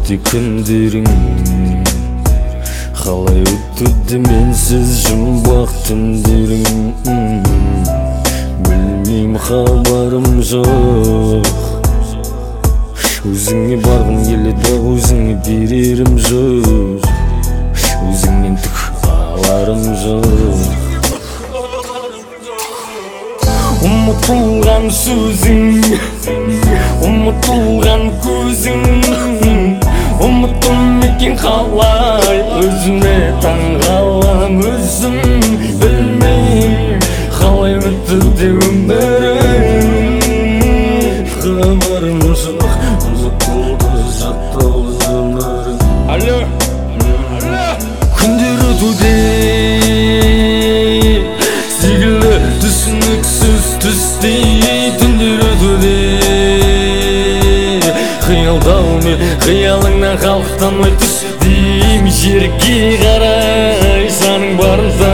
өтті күндерің, қалай өтті менсіз жұмбақ түндерің. Білмейм, хабарым жоқ, өзіңе барғым келеді, өзіңе берерім жоқ, өзіңнен түк аларым жоқ. Ұмытылған сөзің, ұмытылған көзің, ұмыттым екен қалай, өзіме таңғалам өзім. Білмейм, қалай өтті өмірім, хабарым жоқ, ұмытылды жаттаулы өмірім. Күндер өтуде секілді түсініксіз түстей, түндер өтуде қиялдаумен қиялыңнан қалықтамай түс дейм. Жерге қарай саның барында,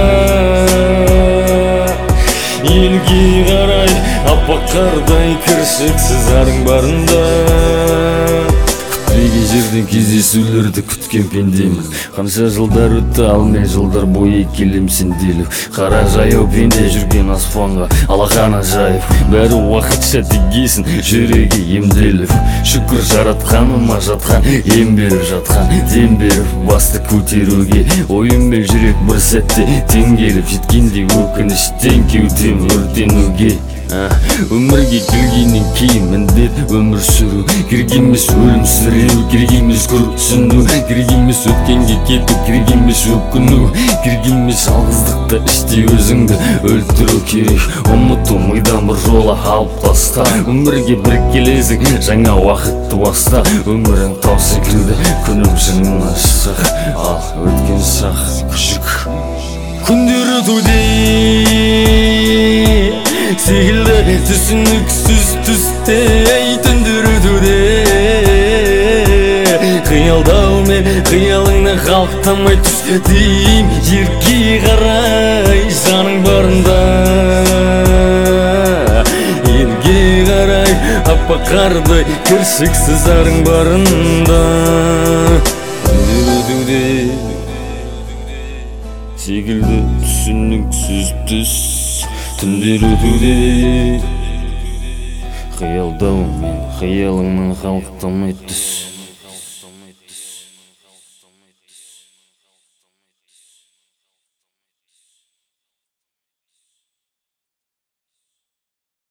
елге қарай аппақ қардай кіршіксіз арың барында. Күтпеген жерден кездесулерді күткен пендемін. Қанша жылдар өтті, ал мен жылдар бойы келем сенделіп. Қара жаяу пенде жүрген аспанға алақаны жайып, бәрі уақытша тегесін жүрегі емделіп. Шүкір жаратқаныма жатқан, ем беріп жатқан, дем беріп басты көтеруге. Ойым мен жүрек бір сәтте тең келіп жеткенде, өкініштен кеудем өртенуге. Өмірге келгеннен кейін міндет өмір сүру, керек емес өлімсіреу, керек емес күрсіну, керек емес өткенге кету, керек емес өкіну, керек емес жалғыздықта іште өзіңді өлтіру керек. Ұмыту мидан бір жола алып таста, өмірге бір келесің, жаңа уақытты баста. Өмірің тау секілді, күнім жыңын ашық, ал өткен шақ күшік. Күндер өтуде секілді түсініксіз түстей, түндер өтуде қиялдаумен қиялыңнан қалықтамай түс дейм. Жерге қарай жаның барында, елге қарай аппақ қардай кіршіксіз арың барында. Күндер өтуде секілді түсініксіз түс, түндер өтуде қиялдаумен қиялыңнан қалықтамай түс.